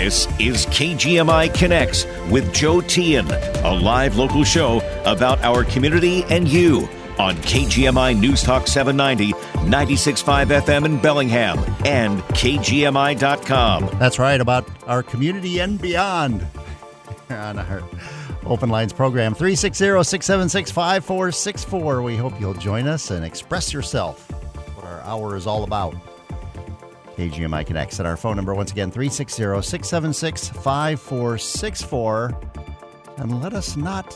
This is KGMI Connects with Joe Tian, a live local show about our community and you on KGMI News Talk 790, 96.5 FM in Bellingham, and KGMI.com. That's right, about our community and beyond on our Open Lines program, 360-676-5464. We hope you'll join us and express yourself, what our hour is all about. KGMI Connects. And our phone number, once again, 360-676-5464. And let us not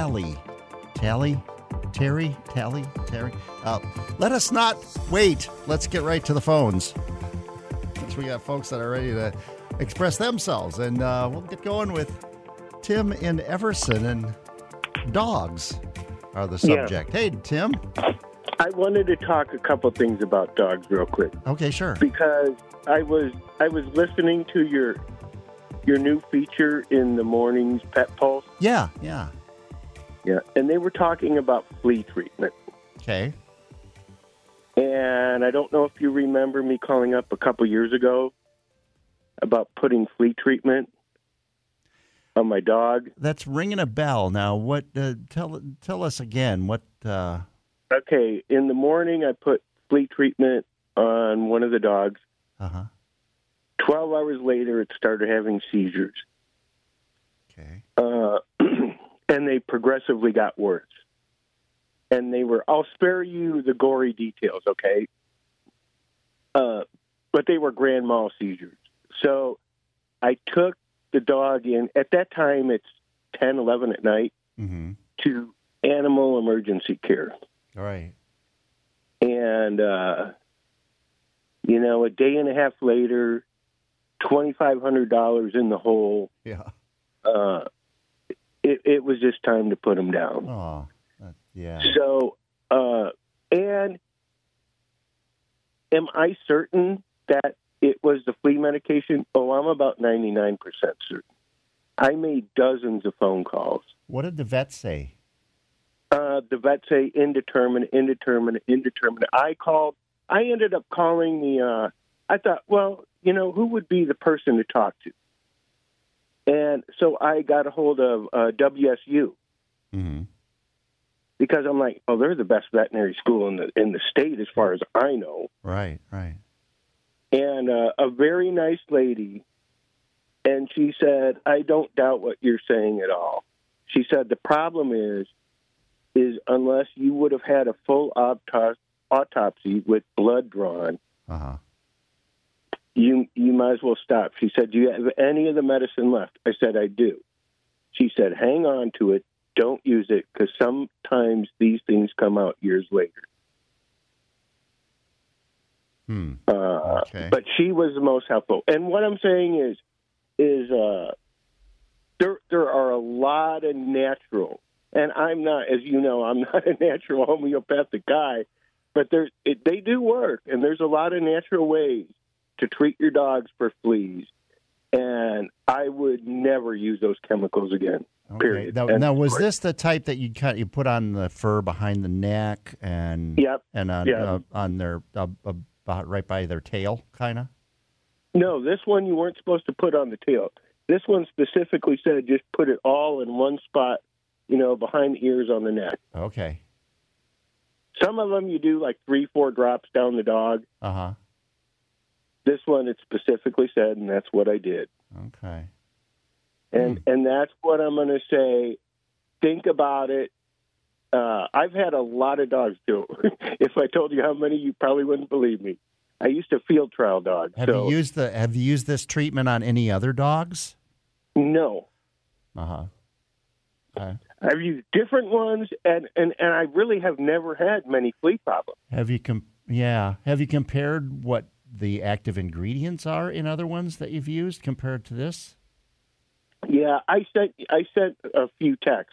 let us not wait. Let's get right to the phones. Since we got folks that are ready to express themselves. And we'll get going with Tim in Everson. And dogs are the subject. Yeah. Hey, Tim. I wanted to talk a couple things about dogs real quick. Okay, sure. Because I was listening to your new feature in the morning's Pet Pulse. Yeah. And they were talking about flea treatment. Okay. And I don't know if you remember me calling up a couple years ago about putting flea treatment on my dog. That's ringing a bell. Now, what? Tell us again. What? Okay, in the morning, I put flea treatment on one of the dogs. 12 hours later, it started having seizures. Okay. And they progressively got worse. And I'll spare you the gory details, okay? But they were grand mal seizures. So I took the dog in. At that time, it's 10, 11 at night, to animal emergency care. All right. And, a day and a half later, $2,500 in the hole. Yeah. It was just time to put him down. Oh, yeah. So, and am I certain that it was the flea medication? Oh, I'm about 99% certain. I made dozens of phone calls. What did the vet say? The vet say indeterminate. I ended up calling I thought, well, who would be the person to talk to? And so I got a hold of WSU. Because I'm like, oh, they're the best veterinary school in the state as far as I know. Right. And a very nice lady, and she said, I don't doubt what you're saying at all. She said, the problem is unless you would have had a full autopsy with blood drawn, you might as well stop. She said, do you have any of the medicine left? I said, I do. She said, hang on to it. Don't use it, because sometimes these things come out years later. Okay. But she was the most helpful. And what I'm saying is there are a lot of natural, and I'm not, as you know, I'm not a natural homeopathic guy, but they do work, and there's a lot of natural ways to treat your dogs for fleas. And I would never use those chemicals again. Okay. Period. Now, was this the type that you put on the fur behind the neck and on their about right by their tail, kind of? No, this one you weren't supposed to put on the tail. This one specifically said just put it all in one spot, behind the ears on the neck. Okay. Some of them you do like 3-4 drops down the dog. This one it specifically said, and that's what I did. Okay. And that's what I'm going to say. Think about it. I've had a lot of dogs do it. If I told you how many, you probably wouldn't believe me. I used to field trial dogs. Have you used this treatment on any other dogs? No. Okay. I've used different ones, and I really have never had many flea problems. Have you compared what the active ingredients are in other ones that you've used compared to this? Yeah, I sent a few texts.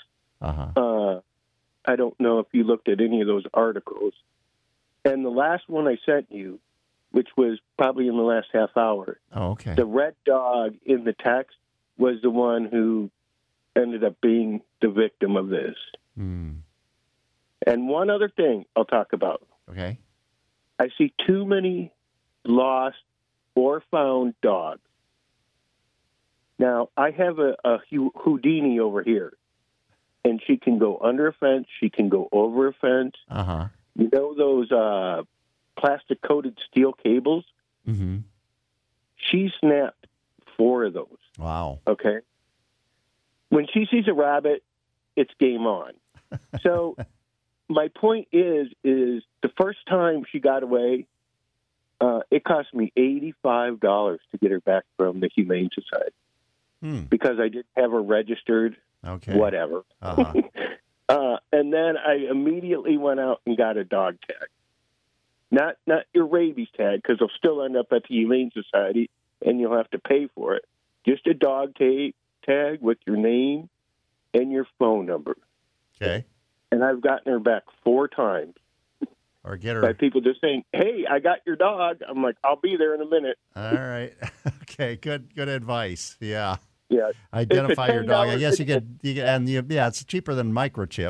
I don't know if you looked at any of those articles. And the last one I sent you, which was probably in the last half hour. Oh, okay. The red dog in the text was the one who ended up being the victim of this. And one other thing I'll talk about. Okay. I see too many lost or found dogs. Now, I have a Houdini over here, and she can go under a fence. She can go over a fence. Uh-huh. You know those plastic-coated steel cables? Mm-hmm. She snapped 4 of those. Wow. Okay? When she sees a rabbit, it's game on. So my point is the first time she got away, it cost me $85 to get her back from the Humane Society because I didn't have her registered, whatever. Uh-huh. And then I immediately went out and got a dog tag. Not your rabies tag, because they'll still end up at the Humane Society, and you'll have to pay for it. Just a dog tag with your name and your phone number. Okay. And I've gotten her back 4 times. Or get her By people just saying, "Hey, I got your dog." I'm like, "I'll be there in a minute." All right. Okay. Good advice. Yeah. Yeah. Identify your dog. I $10 guess you get, it's cheaper than microchip.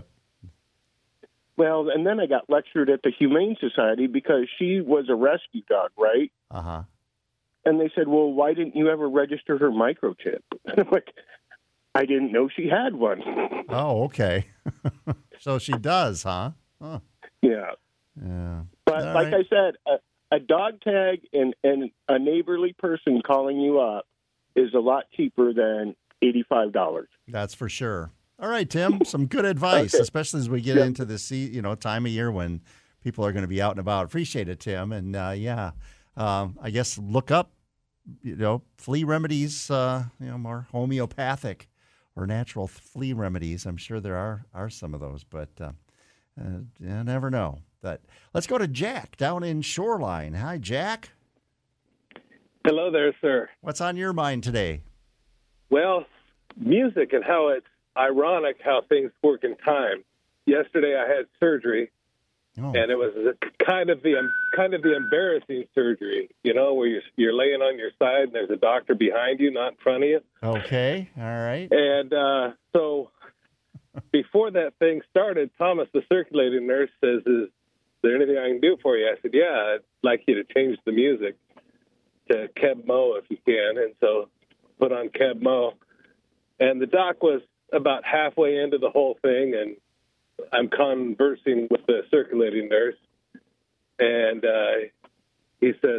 Well, and then I got lectured at the Humane Society because she was a rescue dog, right? Uh-huh. And they said, "Well, why didn't you ever register her microchip?" And I'm like, "I didn't know she had one." Oh, okay. So she does, huh? Huh. Yeah. Yeah. But All like right. I said, a dog tag and a neighborly person calling you up is a lot cheaper than $85. That's for sure. All right, Tim, some good advice, Okay. especially as we get into this time of year when people are going to be out and about. Appreciate it, Tim. And I guess look up, flea remedies, more homeopathic or natural flea remedies. I'm sure there are some of those, but you never know. But let's go to Jack down in Shoreline. Hi, Jack. Hello there, sir. What's on your mind today? Well, music and how it's ironic how things work in time. Yesterday I had surgery, and it was kind of the embarrassing surgery, where you're laying on your side and there's a doctor behind you, not in front of you. Okay, all right. And so before that thing started, Thomas, the circulating nurse, says, "Is there anything I can do for you?" I said, "Yeah, I'd like you to change the music to Keb Mo if you can." And so put on Keb Mo. And the doc was about halfway into the whole thing, and I'm conversing with the circulating nurse. And he says,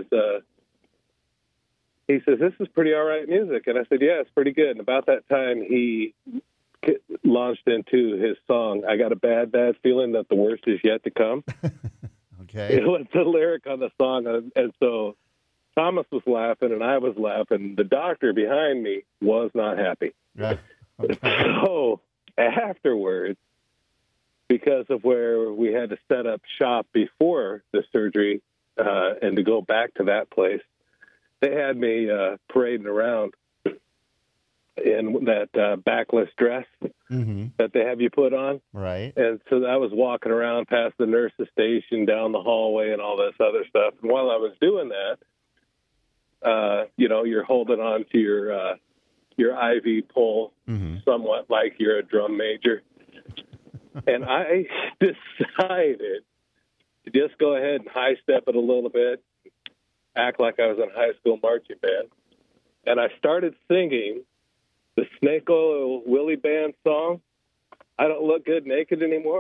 "This is pretty all right music." And I said, "Yeah, it's pretty good." And about that time, he launched into his song, "I Got a Bad, Bad Feeling That the Worst Is Yet to Come." Okay. It was the lyric on the song. And so Thomas was laughing and I was laughing. The doctor behind me was not happy. Yeah. Okay. So afterwards, because of where we had to set up shop before the surgery and to go back to that place, they had me parading around in that backless dress that they have you put on. Right. And so I was walking around past the nurse's station, down the hallway, and all this other stuff. And while I was doing that, you're holding on to your IV pole, somewhat like you're a drum major. And I decided to just go ahead and high step it a little bit, act like I was in high school marching band. And I started singing the Snake Oil Willie Band song, "I Don't Look Good Naked Anymore."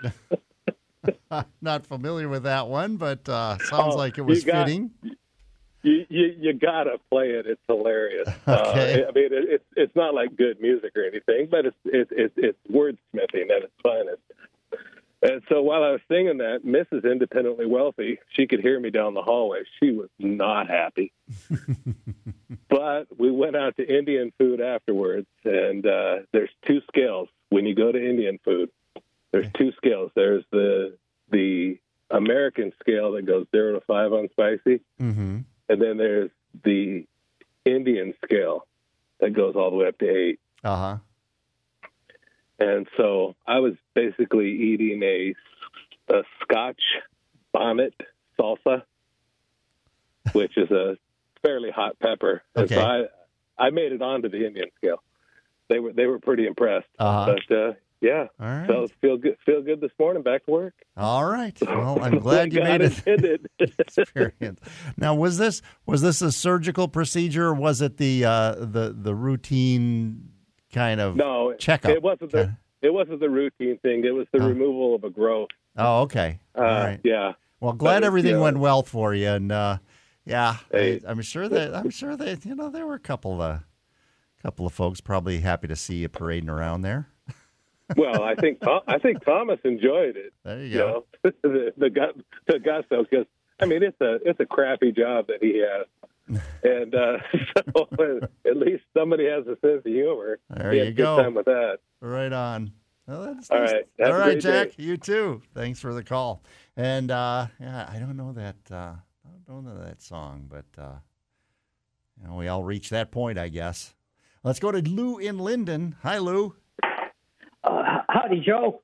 Not familiar with that one, but sounds like it was fitting. You gotta play it. It's hilarious. Okay. I mean, it's not like good music or anything, but it's wordsmithing at its finest. And so while I was singing that, Mrs. Independently Wealthy, she could hear me down the hallway. She was not happy. But we went out to Indian food afterwards, and there's 2 scales when you go to Indian food. There's 2 scales. There's the American scale that goes 0 to 5 on spicy, and then there's the Indian scale that goes all the way up to 8. Uh-huh. And so I was basically eating a Scotch bonnet salsa, which is a fairly hot pepper. Okay. And so I made it onto the Indian scale. They were pretty impressed. Uh-huh. But Yeah. All right. So feel good this morning. Back to work. All right. Well, I'm glad you made it. Experience. Now, was this a surgical procedure, or was it the routine kind of checkup? It wasn't the routine thing. It was the removal of a growth. Oh, okay. All right. Yeah. Well, glad everything went well for you, and I'm sure that there were a couple of folks probably happy to see you parading around there. Well, I think Thomas enjoyed it. There you go. The gusto, because I mean it's a crappy job that he has, and so at least somebody has a sense of humor. There you go. Good time with that. Right on. Well, that's all nice. right. All right, Jack. Day. You too. Thanks for the call. And I don't know that song, but we all reach that point, I guess. Let's go to Lou in Linden. Hi, Lou. Howdy, Joe.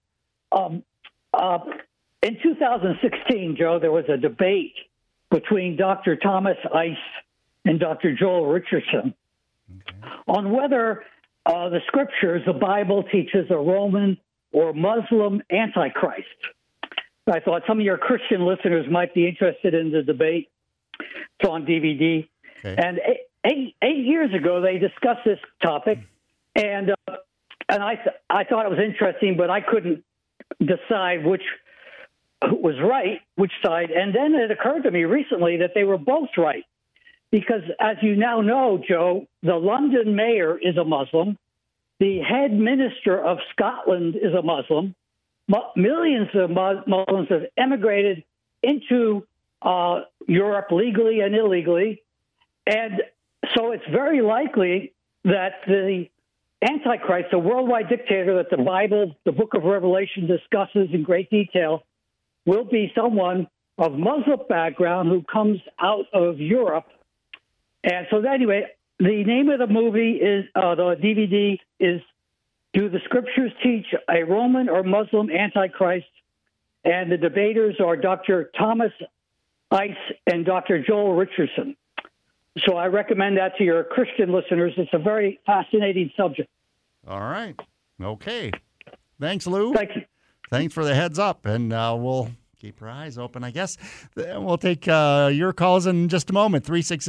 In 2016, Joe, there was a debate between Dr. Thomas Ice and Dr. Joel Richardson on whether the scriptures, the Bible, teaches a Roman or Muslim Antichrist. I thought some of your Christian listeners might be interested in the debate. It's on DVD. Okay. And eight years ago, they discussed this topic, and I thought it was interesting, but I couldn't decide which was right, which side. And then it occurred to me recently that they were both right. Because as you now know, Joe, the London mayor is a Muslim. The head minister of Scotland is a Muslim. Millions of Muslims have emigrated into Europe legally and illegally. And so it's very likely that the Antichrist, the worldwide dictator that the Bible, the book of Revelation, discusses in great detail, will be someone of Muslim background who comes out of Europe. And so anyway, the name of the movie is, the DVD is, Do the Scriptures Teach a Roman or Muslim Antichrist? And the debaters are Dr. Thomas Ice and Dr. Joel Richardson. So I recommend that to your Christian listeners. It's a very fascinating subject. All right. Okay. Thanks, Lou. Thank you. Thanks for the heads up, and we'll keep our eyes open, I guess. We'll take your calls in just a moment.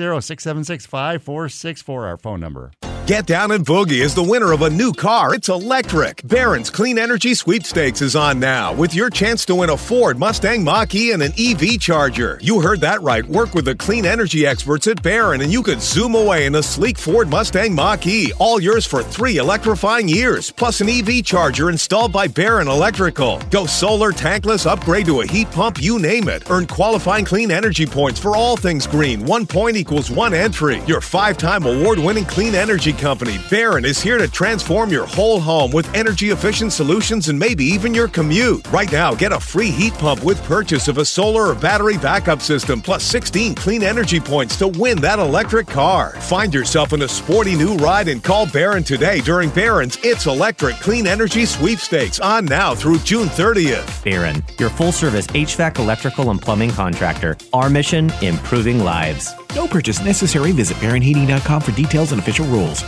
360-676-5464, our phone number. Get Down and Boogie is the winner of a new car. It's electric. Barron's Clean Energy Sweepstakes is on now with your chance to win a Ford Mustang Mach-E and an EV charger. You heard that right. Work with the clean energy experts at Barron and you could zoom away in a sleek Ford Mustang Mach-E. All yours for 3 electrifying years, plus an EV charger installed by Barron Electrical. Go solar, tankless, upgrade to a heat pump, you name it. Earn qualifying clean energy points for all things green. 1 point equals 1 entry. Your 5-time award-winning clean energy company, Barron, is here to transform your whole home with energy-efficient solutions and maybe even your commute. Right now, get a free heat pump with purchase of a solar or battery backup system, plus 16 clean energy points to win that electric car. Find yourself in a sporty new ride and call Barron today during Barron's It's Electric Clean Energy Sweepstakes, on now through June 30th. Barron, your full-service HVAC, electrical, and plumbing contractor. Our mission, improving lives. No purchase necessary. Visit BarronHeating.com for details and official rules.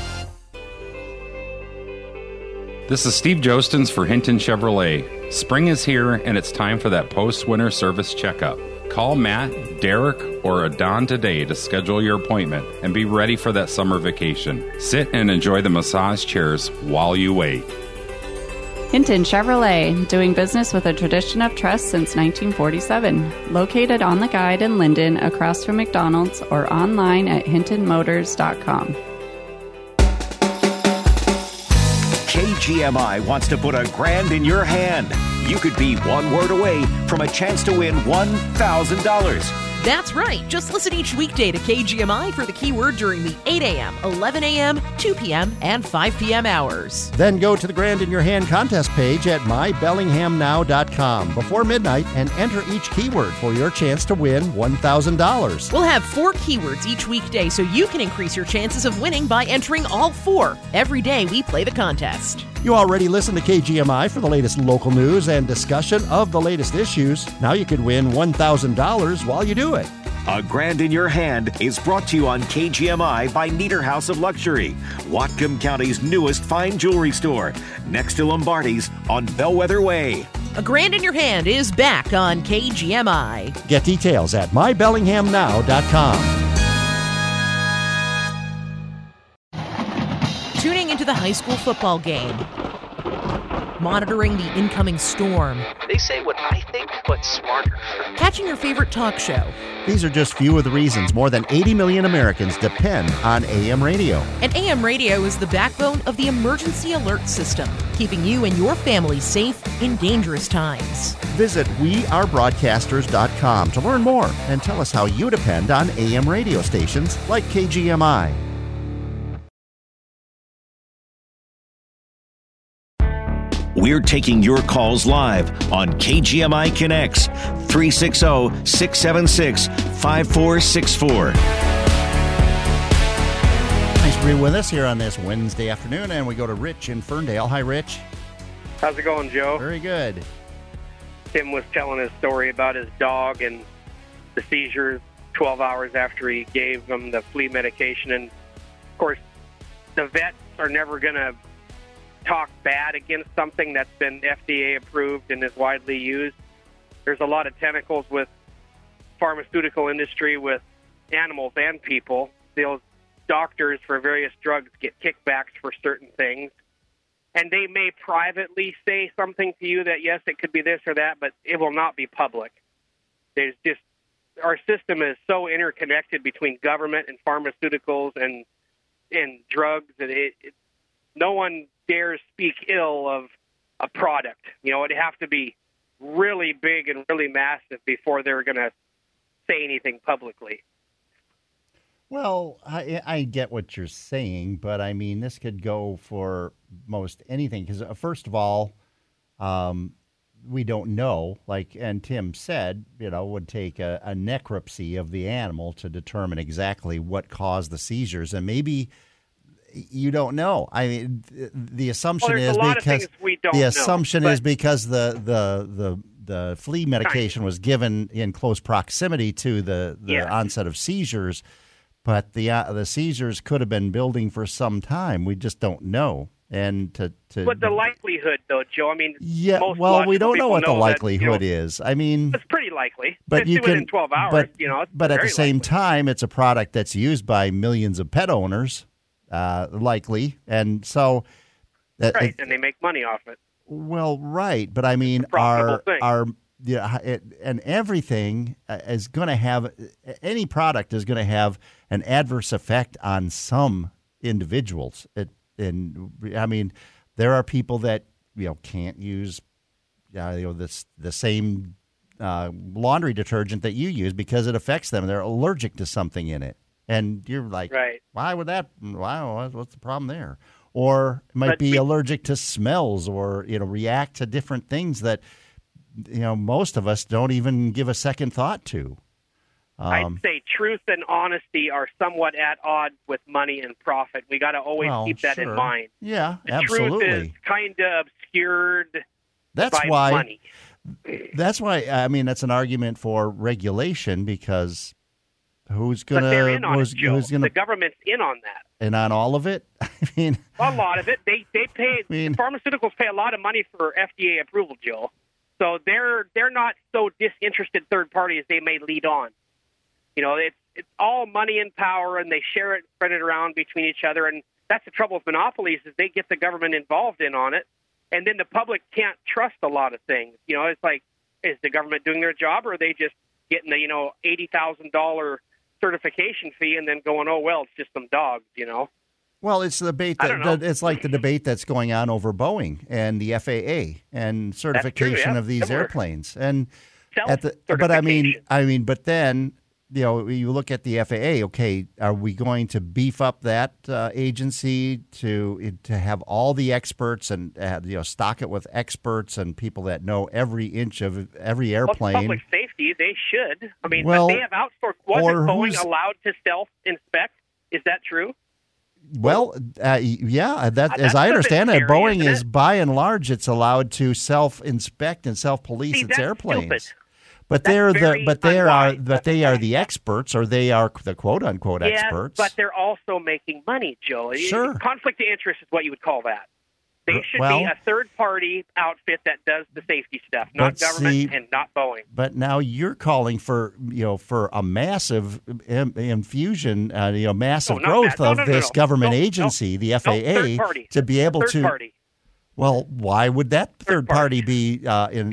This is Steve Jostens for Hinton Chevrolet. Spring is here, and it's time for that post-winter service checkup. Call Matt, Derek, or Adon today to schedule your appointment and be ready for that summer vacation. Sit and enjoy the massage chairs while you wait. Hinton Chevrolet, doing business with a tradition of trust since 1947. Located on the Guide in Linden, across from McDonald's, or online at hintonmotors.com. KGMI wants to put $1,000 in your hand. You could be one word away from a chance to win $1,000. That's right. Just listen each weekday to KGMI for the keyword during the 8 a.m., 11 a.m., 2 p.m., and 5 p.m. hours. Then go to the Grand in Your Hand contest page at mybellinghamnow.com before midnight and enter each keyword for your chance to win $1,000. We'll have 4 keywords each weekday so you can increase your chances of winning by entering all 4. Every day we play the contest. You already listen to KGMI for the latest local news and discussion of the latest issues. Now you could win $1,000 while you do it. A Grand in Your Hand is brought to you on KGMI by Nieder House of Luxury, Whatcom County's newest fine jewelry store, next to Lombardi's on Bellwether Way. A Grand in Your Hand is back on KGMI. Get details at mybellinghamnow.com. Tuning into the high school football game. Monitoring the incoming storm. They say what I think, but smarter. Catching your favorite talk show. These are just few of the reasons more than 80 million Americans depend on AM radio. And AM radio is the backbone of the emergency alert system, keeping you and your family safe in dangerous times. Visit wearebroadcasters.com to learn more and tell us how you depend on AM radio stations like KGMI. We're taking your calls live on KGMI Connects, 360-676-5464. Nice to be with us here on this Wednesday afternoon, and we go to Rich in Ferndale. Hi, Rich. How's it going, Joe? Very good. Tim was telling his story about his dog and the seizures 12 hours after he gave him the flea medication. And, of course, the vets are never going to talk bad against something that's been FDA approved and is widely used. There's a lot of tentacles with pharmaceutical industry, with animals and people. Those doctors for various drugs get kickbacks for certain things. And they may privately say something to you that, yes, it could be this or that, but it will not be public. There's just, our system is so interconnected between government and pharmaceuticals and drugs that no one dares speak ill of a product. You know, it'd have to be really big and really massive before they're going to say anything publicly. Well, I get what you're saying, but I mean, this could go for most anything. Because first of all, we don't know. Like, and Tim said, you know, would take a necropsy of the animal to determine exactly what caused the seizures, and maybe you don't know. I mean, the assumption is because the flea medication was given in close proximity to the onset of seizures, but the seizures could have been building for some time. We just don't know. And but the likelihood, though, Joe. I mean, we don't know what the likelihood is. I mean, it's pretty likely. But you can within 12 hours. But at the same time, it's a product that's used by millions of pet owners. Likely, and so right, and they make money off it. Well, right, but I mean, and everything is going to have, any product is going to have an adverse effect on some individuals. And I mean, there are people that can't use the same laundry detergent that you use because it affects them. They're allergic to something in it. And you're like, right. Why would that? Wow, what's the problem there? Or it might be allergic to smells, or react to different things that most of us don't even give a second thought to. I'd say truth and honesty are somewhat at odds with money and profit. We got to always keep that in mind. Yeah, the absolutely. Truth is kind of obscured by money. That's why. I mean, that's an argument for regulation because. Who's going to? The government's in on that. And on all of it? I mean, a lot of it. They pay. Pharmaceuticals pay a lot of money for FDA approval, Joe. So they're not so disinterested third parties they may lead on. It's all money and power, and they share it, spread it around between each other. And that's the trouble with monopolies is they get the government involved in on it, and then the public can't trust a lot of things. It's like, is the government doing their job, or are they just getting the $80,000 certification fee and then going, oh, well, it's just some dogs, Well, it's the debate it's like the debate that's going on over Boeing and the FAA and certification of these airplanes. And but then you look at the FAA. Okay, are we going to beef up that agency to have all the experts and stock it with experts and people that know every inch of every airplane? Well, public safety, they should. I mean, but they have outsourced. Wasn't Boeing allowed to self-inspect? Is that true? Well, as I understand it, Boeing is by and large it's allowed to self-inspect and self-police its airplanes. Stupid. But they are the experts, or they are the quote unquote experts. But they're also making money, Joe. Sure. Conflict of interest is what you would call that. They should be a third-party outfit that does the safety stuff, not government and not Boeing. But now you're calling for a massive infusion, massive growth of this government agency, the FAA, to be able to. Party. Well, why would that third party be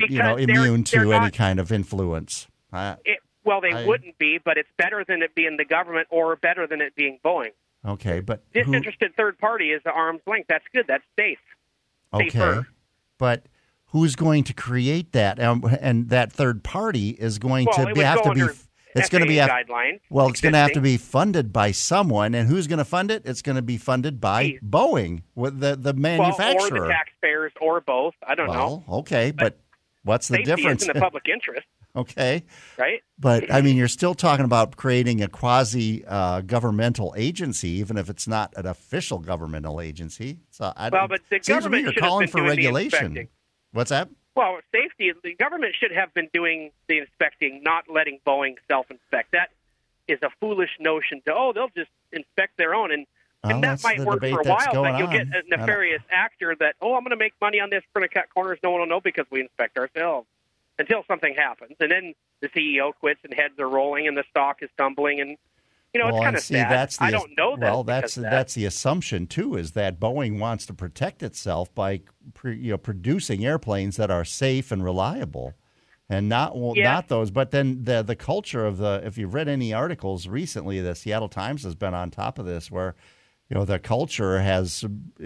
immune to any kind of influence? They wouldn't be, but it's better than it being the government or better than it being Boeing. Okay, but disinterested third party is the arm's length. That's good. That's safe. Okay, safer. But who's going to create that? And that third party is going to have to be. It's going to be guidelines. Well, it's going to have to be funded by someone, and who's going to fund it? It's going to be funded by Boeing, with the manufacturer, or the taxpayers, or both. I don't know. Okay, but what's the difference? Safety is in the public interest. Okay. Right? But, I mean, you're still talking about creating a quasi-governmental agency, even if it's not an official governmental agency. So but the government you're should calling have been for doing regulation. the inspecting. What's that? Well, safety, the government should have been doing the inspecting, not letting Boeing self-inspect. That is a foolish notion they'll just inspect their own. And that might work for a while, but you'll get a nefarious actor that, I'm going to make money on this, we're going to cut corners, no one will know because we inspect ourselves. Until something happens, and then the CEO quits, and heads are rolling, and the stock is tumbling, and it's kind of sad. I don't know that. Well, that's the assumption too, is that Boeing wants to protect itself by producing airplanes that are safe and reliable, and not those. But then the culture of if you've read any articles recently, the Seattle Times has been on top of this, where the culture has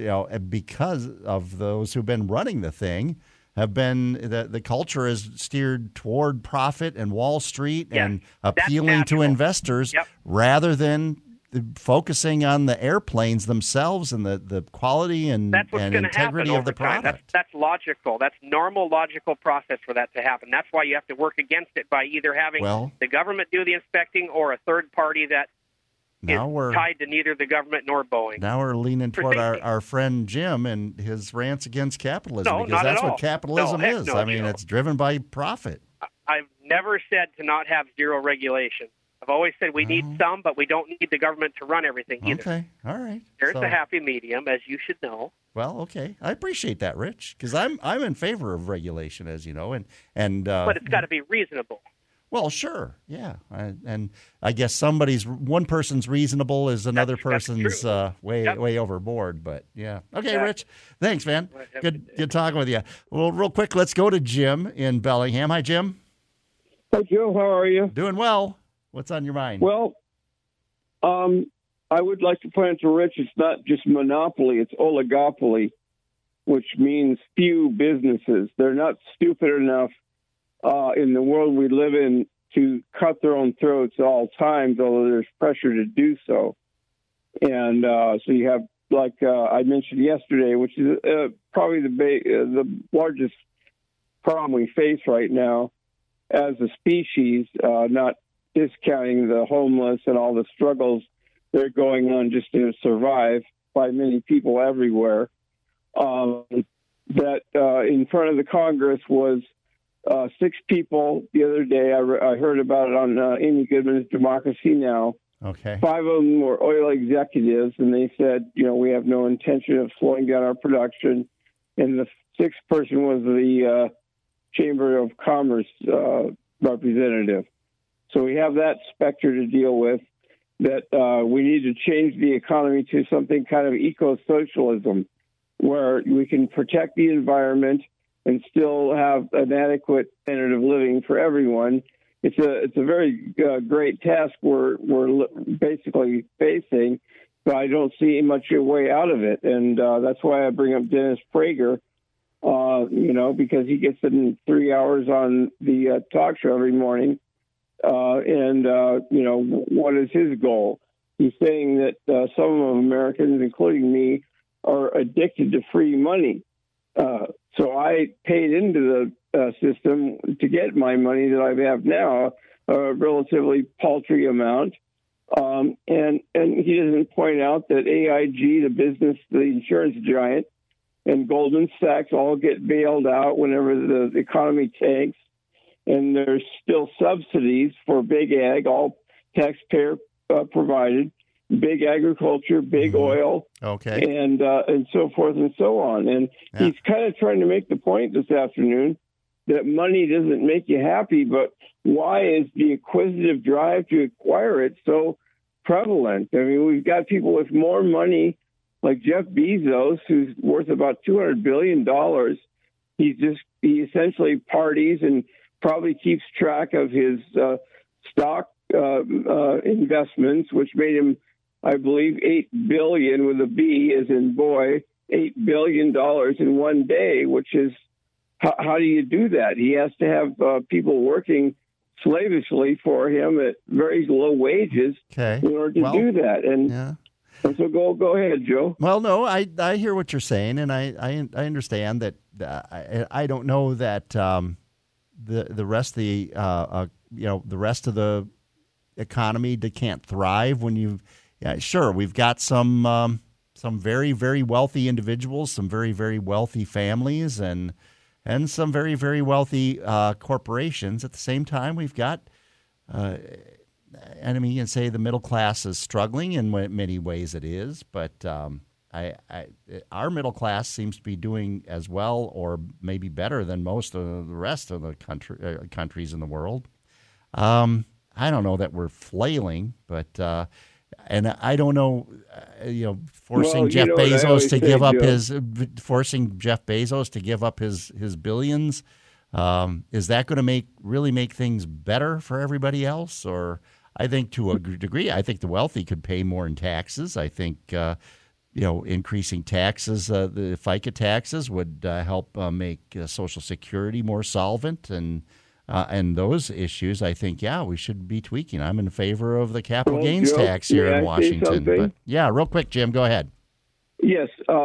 because of those who've been running the thing. Have been the culture is steered toward profit and Wall Street and appealing to investors rather than focusing on the airplanes themselves and the quality and integrity of the product. That's logical. That's normal logical process for that to happen. That's why you have to work against it by either having the government do the inspecting or a third party that is tied to neither the government nor Boeing. Now we're leaning toward our friend Jim and his rants against capitalism, because that's what capitalism is. It's driven by profit. I've never said to not have zero regulation. I've always said we need some, but we don't need the government to run everything either. Okay, all right. There's a happy medium, as you should know. Well, okay, I appreciate that, Rich, because I'm in favor of regulation, as you know, and but it's got to be reasonable. Well, sure, yeah, and I guess one person's reasonable is another person's way overboard. But yeah, okay, Rich, thanks, man. Good talking with you. Well, real quick, let's go to Jim in Bellingham. Hi, Jim. Hi, Joe. How are you? Doing well. What's on your mind? Well, I would like to point out to Rich, it's not just monopoly; it's oligopoly, which means few businesses. They're not stupid enough. In the world we live in, to cut their own throats at all times, although there's pressure to do so. And so you have, like I mentioned yesterday, which is probably the largest problem we face right now as a species, not discounting the homeless and all the struggles that are going on just to survive by many people everywhere. That in front of the Congress was 6 people the other day. I heard about it on Amy Goodman's Democracy Now! Okay. 5 of them were oil executives, and they said, we have no intention of slowing down our production. And the 6th person was the Chamber of Commerce representative. So we have that specter to deal with, that we need to change the economy to something kind of eco-socialism, where we can protect the environment and still have an adequate standard of living for everyone. It's a very great task we're basically facing, but I don't see much a way out of it. And that's why I bring up Dennis Prager, because he gets it in 3 hours on the talk show every morning. What is his goal? He's saying that some of Americans, including me, are addicted to free money. So I paid into the system to get my money that I have now, a relatively paltry amount. And he doesn't point out that AIG, the insurance giant, and Goldman Sachs all get bailed out whenever the economy tanks. and there's still subsidies for big ag, all taxpayer provided, big agriculture, big oil, and so forth and so on. And he's kind of trying to make the point this afternoon that money doesn't make you happy, but why is the acquisitive drive to acquire it so prevalent? I mean, we've got people with more money, like Jeff Bezos, who's worth about $200 billion. He essentially parties and probably keeps track of his stock investments, which made him, I believe, $8 billion with a B as in boy, $8 billion in one day, which is, how do you do that? He has to have people working slavishly for him at very low wages in order to do that. And so go ahead, Joe. Well, no, I hear what you're saying, and I understand that. I don't know that the rest of the the rest of the economy can't thrive when you. Yeah, sure, we've got some very, very wealthy individuals, some very, very wealthy families, and some very, very wealthy corporations. At the same time, we've got, and I mean, you can say the middle class is struggling in many ways. It is, but our middle class seems to be doing as well, or maybe better than most of the rest of the countries in the world. I don't know that we're flailing, but. And I don't know, forcing Jeff Bezos to give up his billions. Is that going to really make things better for everybody else? Or I think to a degree, I think the wealthy could pay more in taxes. I think increasing taxes, the FICA taxes, would help make Social Security more solvent and those issues, I think, we should be tweaking. I'm in favor of the capital gains tax here in Washington. But real quick, Jim, go ahead. Yes,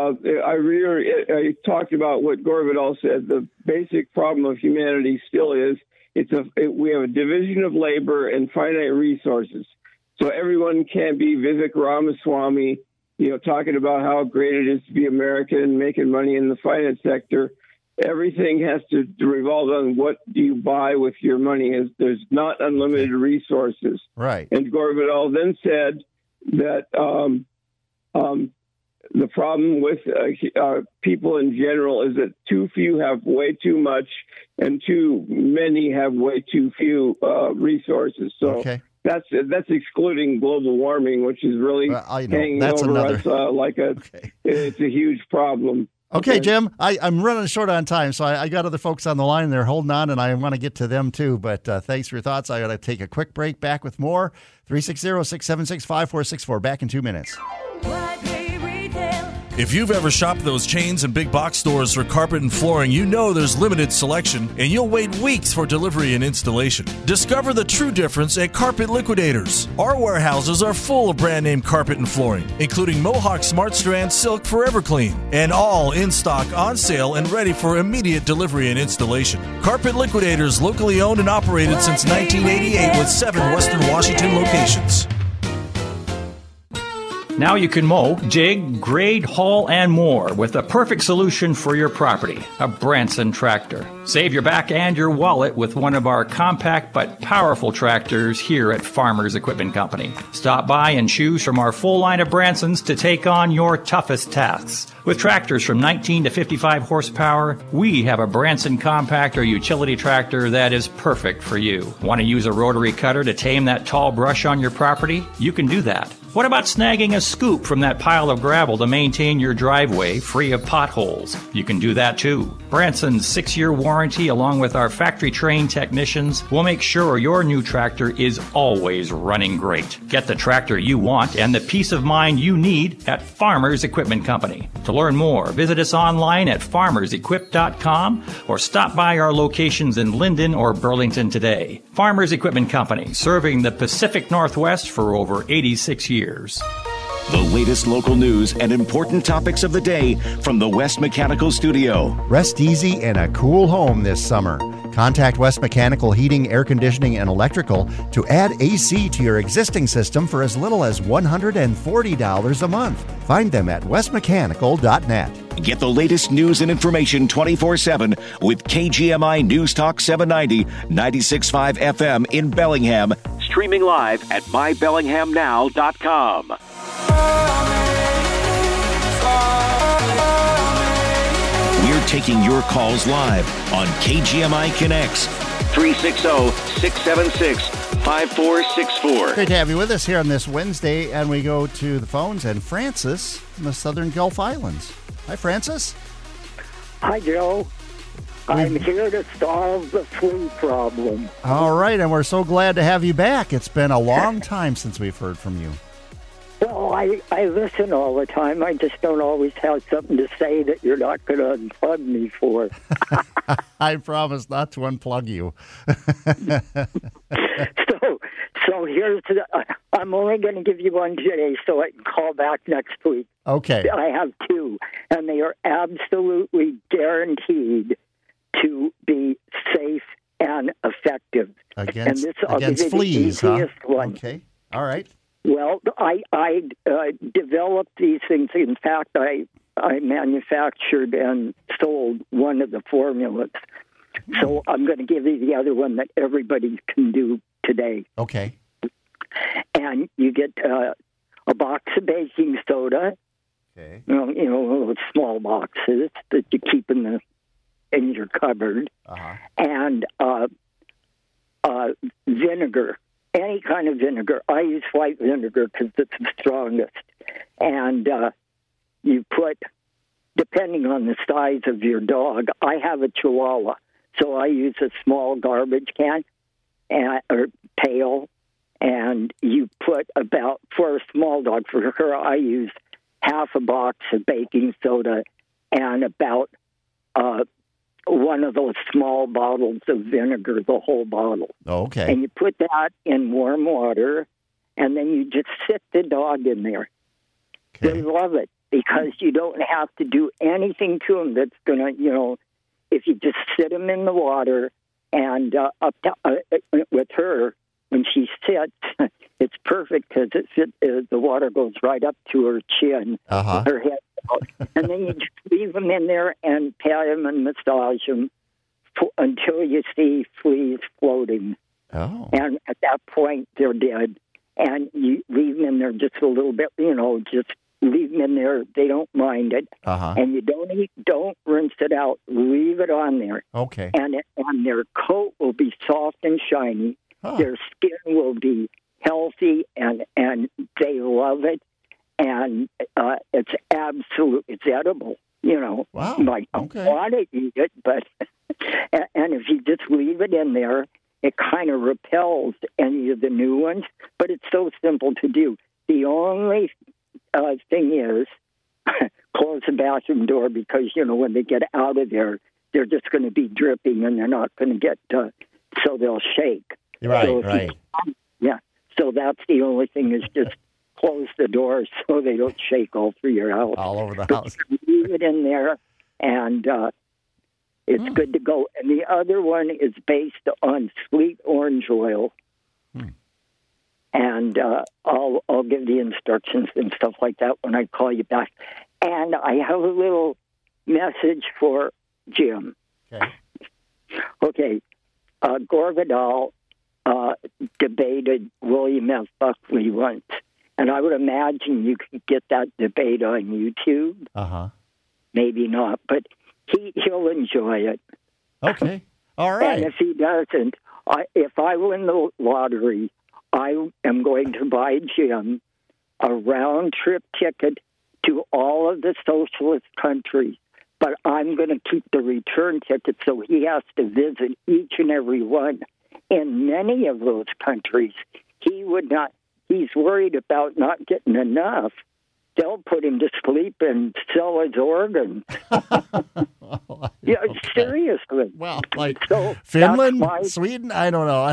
I talked about what Gore Vidal said. The basic problem of humanity still is we have a division of labor and finite resources. So everyone can't be Vivek Ramaswamy, talking about how great it is to be American and making money in the finance sector. Everything has to revolve on what do you buy with your money. There's not unlimited resources. Right. And Gore Vidal then said that the problem with people in general is that too few have way too much and too many have way too few resources. So that's excluding global warming, which is really hanging over us it's a huge problem. Okay, Jim, I'm running short on time, so I got other folks on the line. They're holding on, and I want to get to them too. But thanks for your thoughts. I got to take a quick break. Back with more. 360-676-5464. Back in 2 minutes. If you've ever shopped those chains and big box stores for carpet and flooring, you know there's limited selection and you'll wait weeks for delivery and installation. Discover the true difference at Carpet Liquidators. Our warehouses are full of brand name carpet and flooring, including Mohawk Smart Strand Silk Forever Clean, and all in stock, on sale, and ready for immediate delivery and installation. Carpet Liquidators, locally owned and operated since 1988 with 7 Western Washington locations. Now you can mow, jig, grade, haul, and more with the perfect solution for your property, a Branson tractor. Save your back and your wallet with one of our compact but powerful tractors here at Farmers Equipment Company. Stop by and choose from our full line of Bransons to take on your toughest tasks. With tractors from 19 to 55 horsepower, we have a Branson compact or utility tractor that is perfect for you. Want to use a rotary cutter to tame that tall brush on your property? You can do that. What about snagging a scoop from that pile of gravel to maintain your driveway free of potholes? You can do that too. Branson's 6-year warranty, along with our factory-trained technicians, will make sure your new tractor is always running great. Get the tractor you want and the peace of mind you need at Farmers Equipment Company. To learn more, visit us online at farmersequip.com or stop by our locations in Linden or Burlington today. Farmers Equipment Company, serving the Pacific Northwest for over 86 years. The latest local news and important topics of the day from the West Mechanical Studio. Rest easy in a cool home this summer. Contact West Mechanical Heating, Air Conditioning, and Electrical to add AC to your existing system for as little as $140 a month. Find them at westmechanical.net. Get the latest news and information 24/7 with KGMI News Talk 790, 96.5 FM in Bellingham. Streaming live at mybellinghamnow.com. We're taking your calls live on KGMI Connects. 360-676-5464. Great to have you with us here on this Wednesday, and we go to the phones and Francis from the Southern Gulf Islands. Hi, Francis. Hi, Joe. I'm here to solve the flu problem. All right, and we're so glad to have you back. It's been a long time since we've heard from you. Well, I listen all the time. I just don't always have something to say that you're not going to unplug me for. I promise not to unplug you. So here's I'm only going to give you one today so I can call back next week. Okay. I have two, and they are absolutely guaranteed to be safe and effective. Against I'll fleas, huh? One. Okay. All right. Well, I developed these things. In fact, I manufactured and sold one of the formulas. So I'm going to give you the other one that everybody can do today. Okay. And you get a box of baking soda. Okay. You know, little small boxes that you keep in your cupboard. Uh-huh. And vinegar. Any kind of vinegar. I use white vinegar because it's the strongest. And you put, depending on the size of your dog, I have a Chihuahua, so I use a small garbage can or pail, and you put about, for a small dog, for her, I use half a box of baking soda and about one of those small bottles of vinegar, the whole bottle. Okay. And you put that in warm water, and then you just sit the dog in there. Okay. They love it because you don't have to do anything to them that's going to, if you just sit them in the water and with her, when she sits, it's perfect because the water goes right up to her chin, her head out. And then you just leave them in there and pat them and massage them until you see fleas floating. Oh. And at that point, they're dead. And you leave them in there just a little bit, just leave them in there. They don't mind it. And you don't rinse it out. Leave it on there. Okay. And their coat will be soft and shiny. Their skin will be healthy, and they love it. And it's edible. Wow. I don't want to eat it, but and if you just leave it in there, it kind of repels any of the new ones. But it's so simple to do. The only thing is close the bathroom door because when they get out of there, they're just going to be dripping and they're not going to get so they'll shake. Right. So that's the only thing is just close the door so they don't shake all through your house. All over the house. Leave it in there, and it's good to go. And the other one is based on sweet orange oil. And I'll give the instructions and stuff like that when I call you back. And I have a little message for Jim. Okay. Gore Vidal debated William F. Buckley once. And I would imagine you could get that debate on YouTube. Maybe not, but he'll enjoy it. Okay. All right. And if he doesn't, if I win the lottery, I am going to buy Jim a round-trip ticket to all of the socialist countries. But I'm going to keep the return ticket so he has to visit each and every one. In many of those countries, he's worried about not getting enough. They'll put him to sleep and sell his organs. Seriously. Well, Finland, Sweden, I don't know.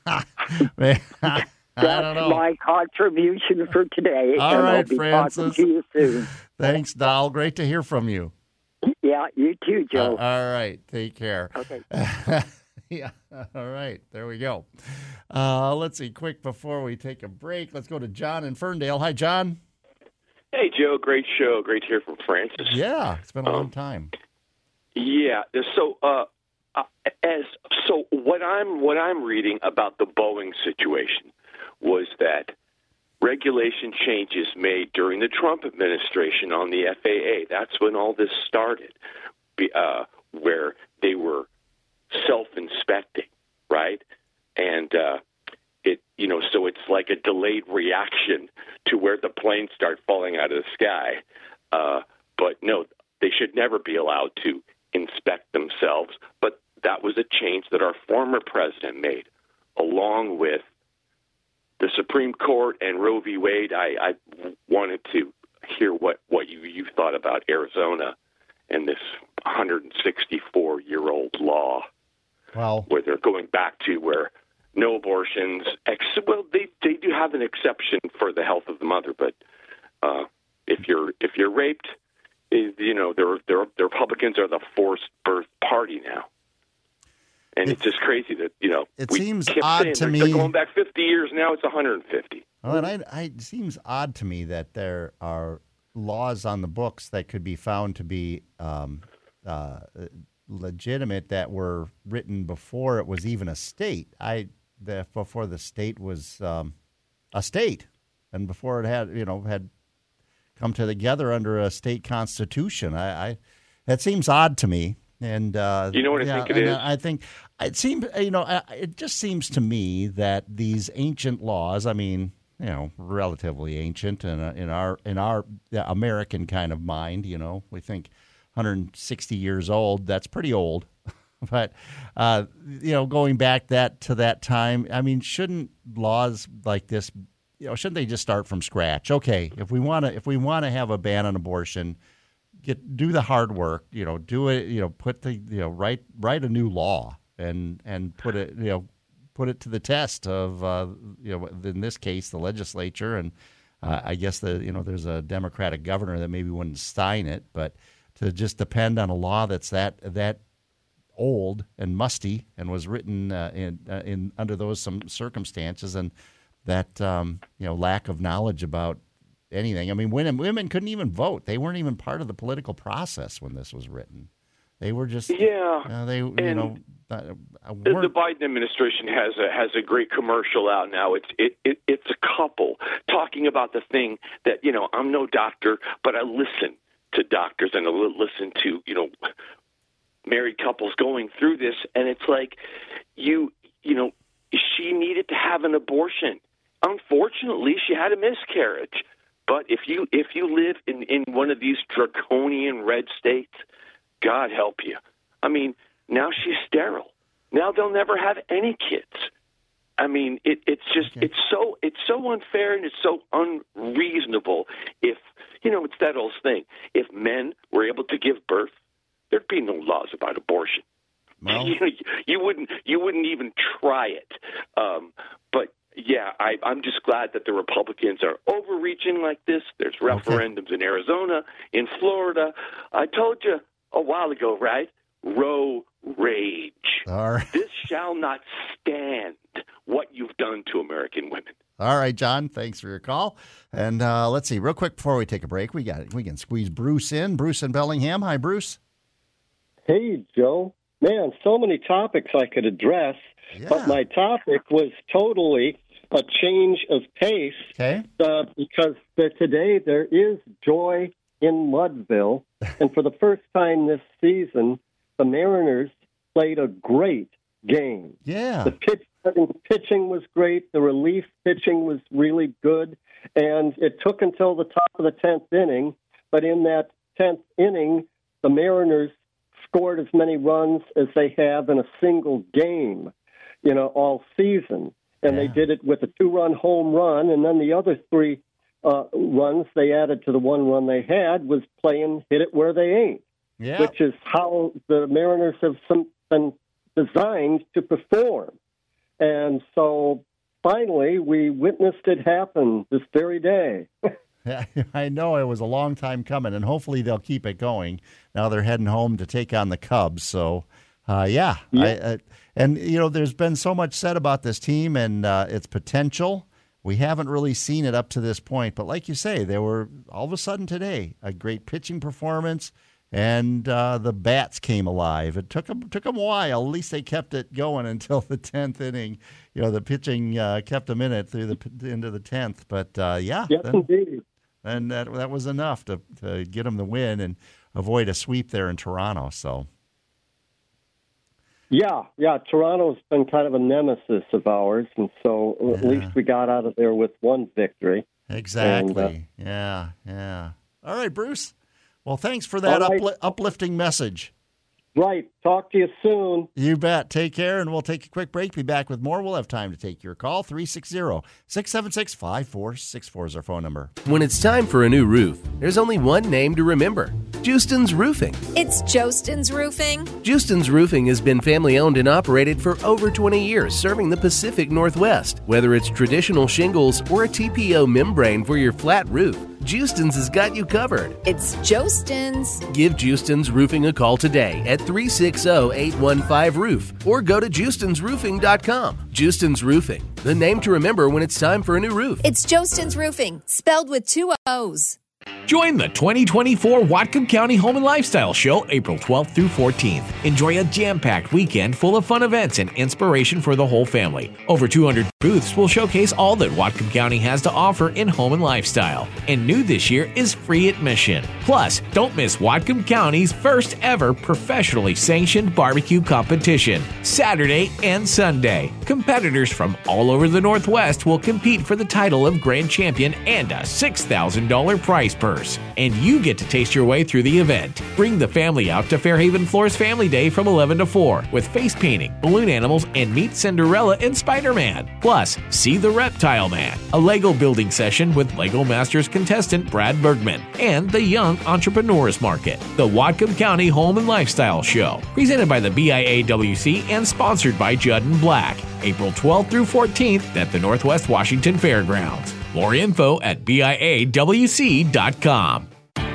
That's my contribution for today. All right, I'll be Francis. talking to you soon. Thanks, Doll. Great to hear from you. Yeah, you too, Joe. All right. Take care. Okay. Yeah. All right. There we go. Let's see. Quick before we take a break, let's go to John in Ferndale. Hi, John. Hey, Joe. Great show. Great to hear from Francis. Yeah, it's been a long time. Yeah. So, what I'm reading about the Boeing situation was that regulation changes made during the Trump administration on the FAA. That's when all this started, where they were self-inspecting, right? And so it's like a delayed reaction to where the planes start falling out of the sky. But no, they should never be allowed to inspect themselves. But that was a change that our former president made, along with the Supreme Court and Roe v. Wade. I wanted to hear what you thought about Arizona and this 164-year-old law. Wow. Where they're going back to where no abortions. They do have an exception for the health of the mother, but if you're raped, the Republicans are the forced birth party now, and it's just crazy that It we seems kept odd saying to they're me. going back 50 years now. It's 150. Well, and it seems odd to me that there are laws on the books that could be found to be legitimate that were written before it was even a state. Before the state was a state, and before it had come together under a state constitution. That seems odd to me. And you know what I think it is? I think it seems it just seems to me that these ancient laws, relatively ancient, and in our American kind of mind, we think 160 years old. That's pretty old. But, going back to that time, shouldn't laws like this, shouldn't they just start from scratch? Okay, if we want to have a ban on abortion, do the hard work, do it, put the, write a new law and put it to the test of, in this case, the legislature. And I guess there's a Democratic governor that maybe wouldn't sign it, but to just depend on a law that's that old and musty and was written in under those some circumstances, and that lack of knowledge about anything. Women couldn't even vote. They weren't even part of the political process when this was written. They were just The Biden administration has a great commercial out now. It's a couple talking about the thing that I'm no doctor, but I listen to doctors and I listen to married couples going through this, and it's like she needed to have an abortion. Unfortunately, she had a miscarriage. But if you live in one of these draconian red states, God help you. Now she's sterile. Now they'll never have any kids. It's so unfair and it's so unreasonable. If it's that old thing. If men were able to give birth, there'd be no laws about abortion. Well, you wouldn't even try it. But yeah, I'm just glad that the Republicans are overreaching like this. There's referendums in Arizona, in Florida. I told you a while ago, right? Roe rage. All right. This shall not stand what you've done to American women. All right, John, thanks for your call. And let's see, real quick before we take a break, we can squeeze Bruce in. Bruce in Bellingham. Hi, Bruce. Hey, Joe. Man, so many topics I could address, but my topic was totally a change of pace. Okay. Because today there is joy in Mudville, and for the first time this season, the Mariners played a great game. Yeah. The pitching was great. The relief pitching was really good, and it took until the top of the 10th inning, but in that 10th inning, the Mariners scored as many runs as they have in a single game, all season. And they did it with a 2-run home run, and then the other 3 runs they added to the 1 run they had was playing hit it where they ain't, which is how the Mariners have been designed to perform. And so finally we witnessed it happen this very day. I know it was a long time coming, and hopefully they'll keep it going. Now they're heading home to take on the Cubs, so and there's been so much said about this team and its potential. we haven't really seen it up to this point. But like you say, there were all of a sudden today a great pitching performance, and the bats came alive. It took them a while. At least they kept it going until the 10th inning. The pitching kept them in it through the into the 10th. But yes, indeed. And that was enough to get them the win and avoid a sweep there in Toronto. So. Yeah, Toronto's been kind of a nemesis of ours, and so at least we got out of there with one victory. Exactly. And, yeah. All right, Bruce. Well, thanks for that uplifting message. Right. Talk to you soon. You bet. Take care, and we'll take a quick break. Be back with more. We'll have time to take your call. 360-676-5464 is our phone number. When it's time for a new roof, there's only one name to remember. Joosten's Roofing. It's Joosten's Roofing. Joosten's Roofing has been family-owned and operated for over 20 years, serving the Pacific Northwest. Whether it's traditional shingles or a TPO membrane for your flat roof, Joosten's has got you covered. It's Joosten's. Give Joosten's Roofing a call today at 360-815-ROOF or go to joostensroofing.com. Joosten's Roofing, the name to remember when it's time for a new roof. It's Joosten's Roofing, spelled with 2 O's. Join the 2024 Whatcom County Home and Lifestyle Show April 12th through 14th. Enjoy a jam-packed weekend full of fun events and inspiration for the whole family. Over 200 booths will showcase all that Whatcom County has to offer in home and lifestyle. And new this year is free admission. Plus, don't miss Whatcom County's first ever professionally sanctioned barbecue competition, Saturday and Sunday. Competitors from all over the Northwest will compete for the title of Grand Champion and a $6,000 prize purse. And you get to taste your way through the event. Bring the family out to Fairhaven Floors Family Day from 11 to 4 with face painting, balloon animals, and meet Cinderella and Spider-Man. Plus, see The Reptile Man, a Lego building session with Lego Masters contestant Brad Bergman, and the Young Entrepreneurs Market. The Whatcom County Home and Lifestyle Show, presented by the BIAWC and sponsored by Judd & Black. April 12th through 14th at the Northwest Washington Fairgrounds. More info at BIAWC.com.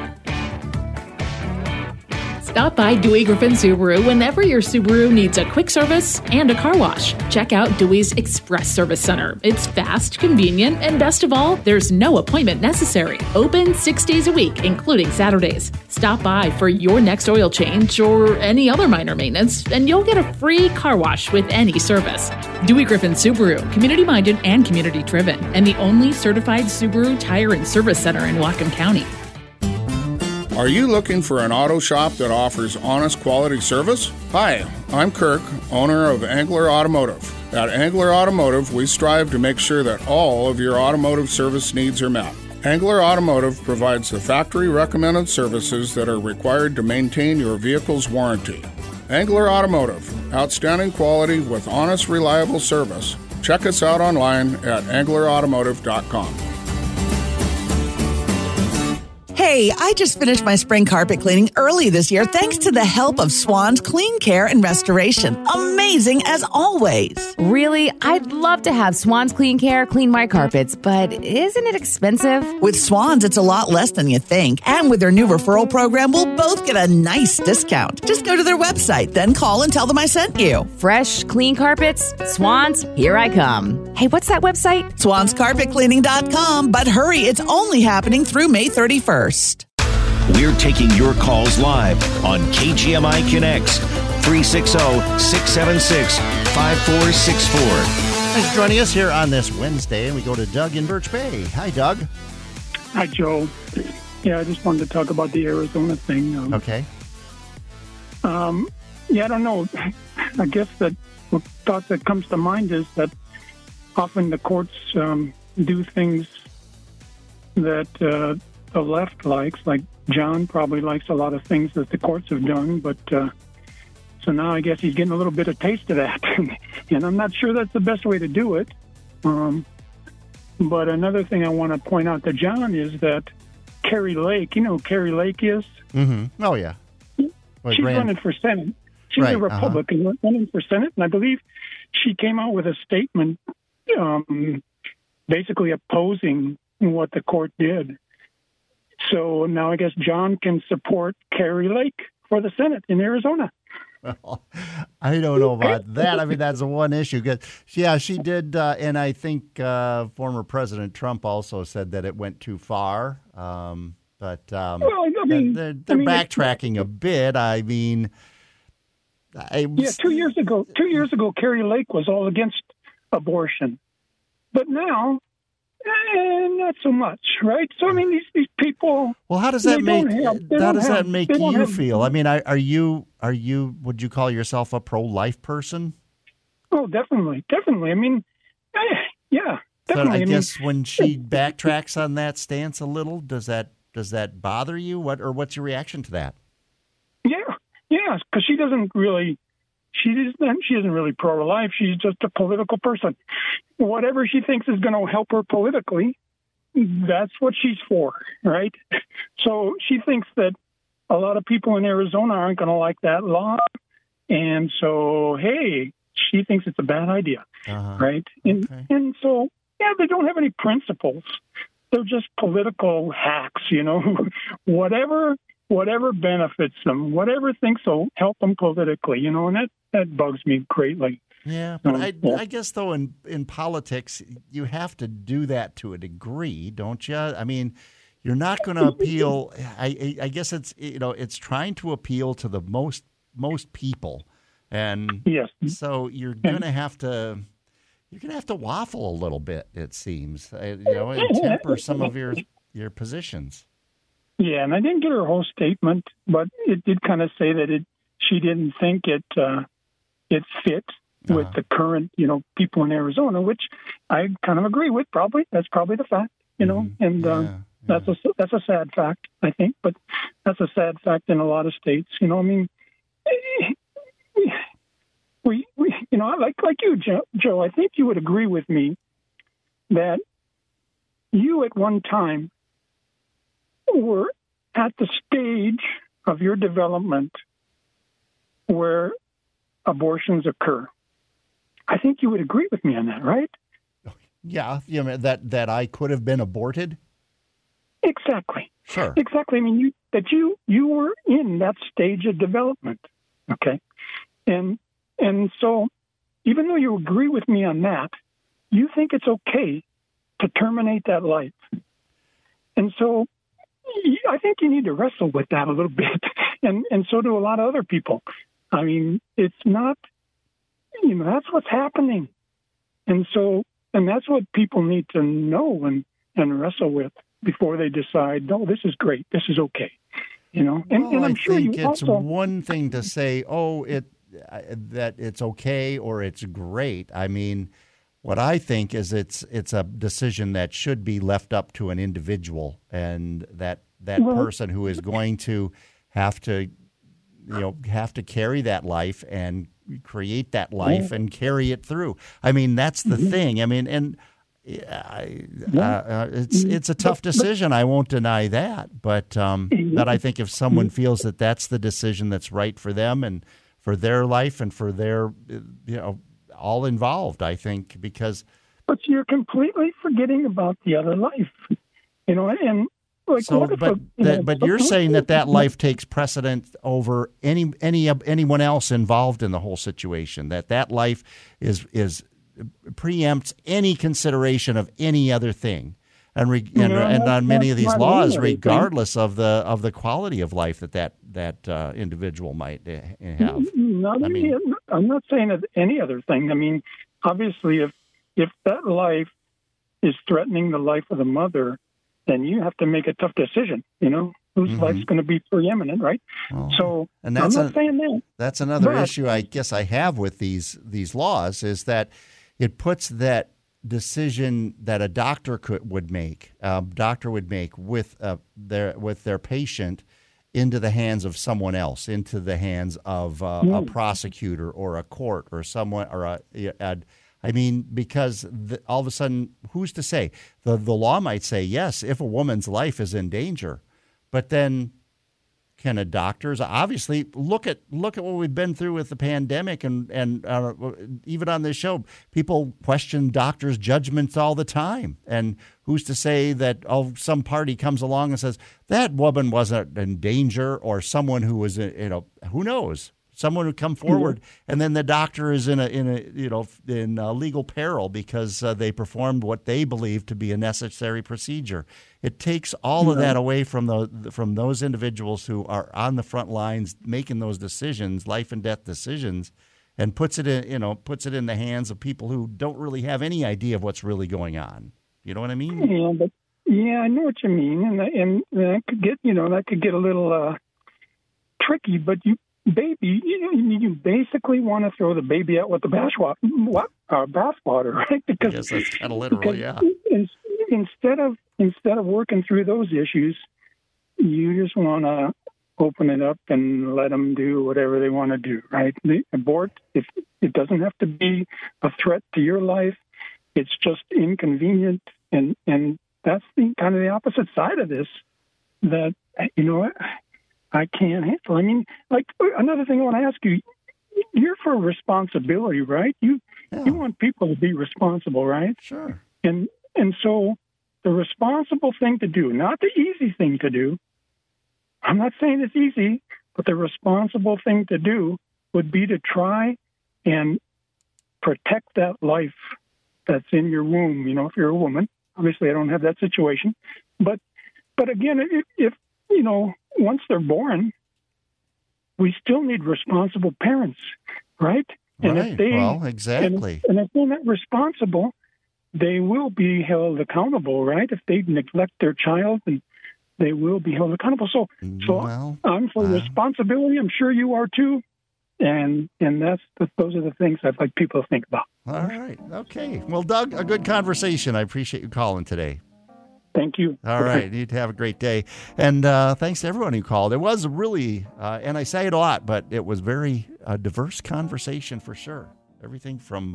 Stop by Dewey Griffin Subaru whenever your Subaru needs a quick service and a car wash. Check out Dewey's Express Service Center. It's fast, convenient, and best of all, there's no appointment necessary. Open 6 days a week, including Saturdays. Stop by for your next oil change or any other minor maintenance, and you'll get a free car wash with any service. Dewey Griffin Subaru, community-minded and community-driven, and the only certified Subaru tire and service center in Whatcom County. Are you looking for an auto shop that offers honest quality service? Hi, I'm Kirk, owner of Angler Automotive. At Angler Automotive, we strive to make sure that all of your automotive service needs are met. Angler Automotive provides the factory-recommended services that are required to maintain your vehicle's warranty. Angler Automotive, outstanding quality with honest, reliable service. Check us out online at anglerautomotive.com. Hey, I just finished my spring carpet cleaning early this year thanks to the help of Swan's Clean Care and Restoration. Amazing as always. Really? I'd love to have Swan's Clean Care clean my carpets, but isn't it expensive? With Swan's, it's a lot less than you think. And with their new referral program, we'll both get a nice discount. Just go to their website, then call and tell them I sent you. Fresh, clean carpets? Swan's, here I come. Hey, what's that website? SwansCarpetCleaning.com. But hurry, it's only happening through May 31st. We're taking your calls live on KGMI Connects, 360-676-5464. Thanks for joining us here on this Wednesday, and we go to Doug in Birch Bay. Hi, Doug. Hi, Joe. Yeah, I just wanted to talk about the Arizona thing. Okay. Yeah, I don't know. I guess that what thought that comes to mind is that often the courts do things that the left likes, like John probably likes a lot of things that the courts have done, but so now I guess he's getting a little bit of taste of that. And I'm not sure that's the best way to do it. But another thing I want to point out to John is that Carrie Lake, you know who Carrie Lake is? Mm-hmm. Oh, yeah. She's running for Senate. She's a Republican running for Senate, and I believe she came out with a statement basically opposing what the court did. So now I guess John can support Carrie Lake for the Senate in Arizona. Well, I don't know about that. I mean, that's the one issue. Yeah, she did, and I think former President Trump also said that it went too far. But they're backtracking a bit. I mean, 2 years ago, Carrie Lake was all against abortion, but now, not so much, right? So I mean, these people. Well, how does that make you feel? I mean, are you? Would you call yourself a pro-life person? Oh, definitely. I mean, yeah, definitely. So I guess when she backtracks on that stance a little, does that bother you? What's your reaction to that? Yeah, because she isn't really pro-life. She's just a political person. Whatever she thinks is going to help her politically, that's what she's for, right? So she thinks that a lot of people in Arizona aren't going to like that law, and so hey, she thinks it's a bad idea, right? And so yeah, they don't have any principles. They're just political hacks, whatever benefits them, whatever thinks will help them politically, and that bugs me greatly. Yeah, but I guess, though, in politics, you have to do that to a degree, don't you? I mean, you're not going to appeal. I guess it's trying to appeal to the most people, and so you're going to have to. You're going to have to waffle a little bit, it seems, and temper some of your positions. Yeah, and I didn't get her whole statement, but it did kind of say that she didn't think it fit with the current, people in Arizona, which I kind of agree with. That's probably the fact, and that's a sad fact, I think, but that's a sad fact in a lot of states. I mean, we like you, Joe. I think you would agree with me that you at one time were at the stage of your development where abortions occur. I think you would agree with me on that, right? Yeah, that I could have been aborted. Exactly. Sure. Exactly. I mean, you were in that stage of development. Okay, and so even though you agree with me on that, you think it's okay to terminate that life, and so I think you need to wrestle with that a little bit, and so do a lot of other people. I mean, it's not, that's what's happening. And that's what people need to know and wrestle with before they decide, no, this is great, this is okay. And I'm sure I think it's one thing to say, that it's okay or it's great. I mean, what I think is it's a decision that should be left up to an individual, and that person who is going to have to carry that life and create that life and carry it through. I mean, that's the thing. I mean, and it's a tough decision. I won't deny that, but I think if someone feels that that's the decision that's right for them and for their life and for their, all involved, I think, because. But you're completely forgetting about the other life, and. But you're saying that life takes precedent over anyone else involved in the whole situation. That life is preempts any consideration of any other thing, and on many of these laws, regardless of the quality of life that individual might have. I'm not saying that any other thing. I mean, obviously, if that life is threatening the life of the mother, then you have to make a tough decision, whose life's going to be preeminent, right? So I'm not saying that. That's another issue I guess I have with these laws is that it puts that decision that a doctor would make with their patient into the hands of someone else, into the hands of a prosecutor or a court or someone or I mean, because all of a sudden, who's to say? The law might say, yes, if a woman's life is in danger. But then can a doctor's obviously look at what we've been through with the pandemic and even on this show, people question doctors' judgments all the time. And who's to say that some party comes along and says, that woman wasn't in danger or someone who was, who knows? Someone would come forward, and then the doctor is in legal peril because they performed what they believe to be a necessary procedure. It takes all of that away from those individuals who are on the front lines making those decisions, life and death decisions, and puts it in the hands of people who don't really have any idea of what's really going on. You know what I mean? Yeah, I know what you mean, and that could get a little tricky. But you basically want to throw the baby out with the bathwater, right? Because yes, that's kind of literal, yeah. Instead of working through those issues, you just want to open it up and let them do whatever they want to do, right? Abort, if it doesn't have to be a threat to your life, it's just inconvenient, and that's kind of the opposite side of this that, I can't handle. I mean, like, another thing I want to ask you, you're for responsibility, right? You want people to be responsible, right? Sure. And so the responsible thing to do, not the easy thing to do, I'm not saying it's easy, but the responsible thing to do would be to try and protect that life that's in your womb. If you're a woman, obviously I don't have that situation, but again, if once they're born, we still need responsible parents, right? And right. Exactly. And if they're not responsible, they will be held accountable, right? If they neglect their child, and they will be held accountable. So I'm for responsibility. I'm sure you are too. And those are the things I'd like people to think about. All right. Okay. Well, Doug, a good conversation. I appreciate you calling today. Thank you. All right. You have a great day. And thanks to everyone who called. It was really, and I say it a lot, but it was very diverse conversation for sure. Everything from,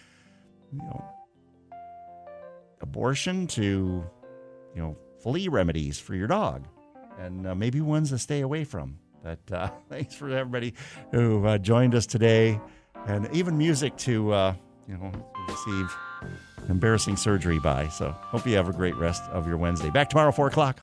abortion to, flea remedies for your dog, and maybe ones to stay away from. But thanks for everybody who joined us today, and even music to, receive embarrassing surgery by. So hope you have a great rest of your Wednesday. Back tomorrow, 4 o'clock.